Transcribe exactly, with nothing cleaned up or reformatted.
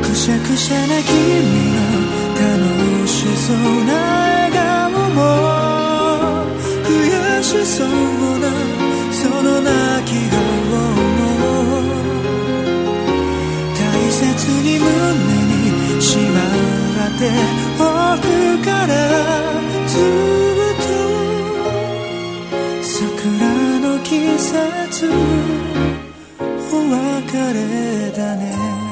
しゃくしゃな君の楽しそうな笑顔も悔しそうなその泣き顔も大切に胸にしまっておくからずっと桜の季節お別れだね